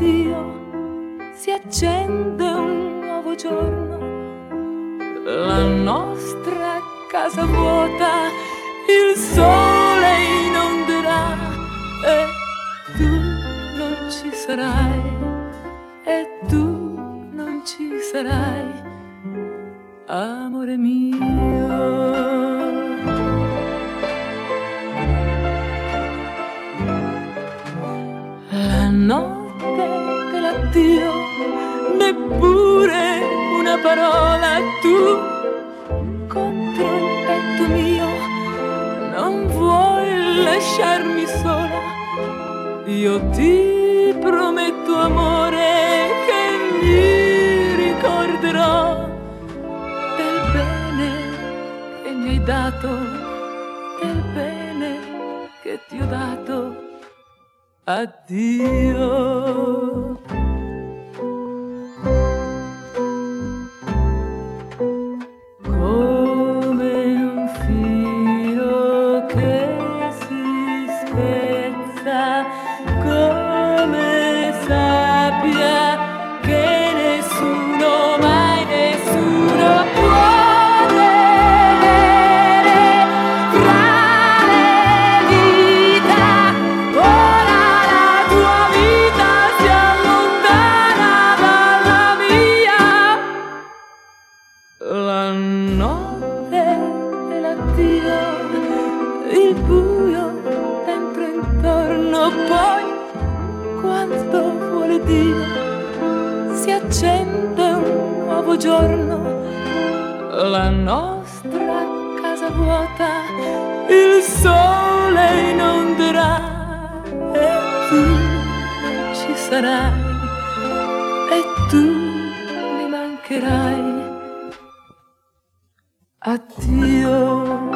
Dio si accende un nuovo giorno, la nostra casa vuota, il sole inonderà e tu non ci sarai, e tu non ci sarai, amore mio. La notte dell'addio, neppure una parola, tu contro il petto mio non vuoi lasciarmi sola. Io ti prometto amore che mi ricorderò del bene che mi hai dato, del bene che ti ho dato. Addio. Come un filo che si spezza, come sabbia che nessuno, mai nessuno può tenere tra le dita. Ora la tua vita si allontana dalla mia. La notte dell'addio, il buio dentro e intorno, poi quando vuole Dio si accende un nuovo giorno, la nostra casa vuota, il sole inonderà e tu non ci sarai, e tu mi mancherai. Addio.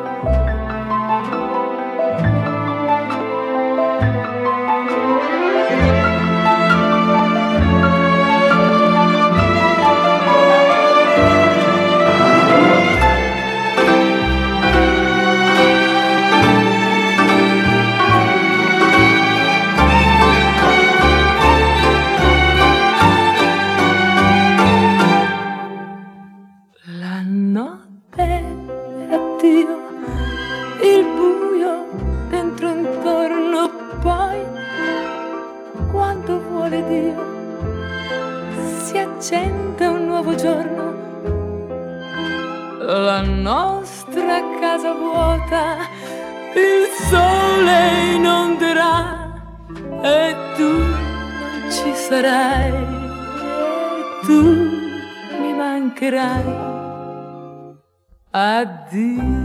La notte dell'addio, il buio dentro e intorno, poi quando vuole Dio si accende un nuovo giorno, la nostra casa vuota, il sole inonderà e tu non ci sarai, e tu mi mancherai. Addio.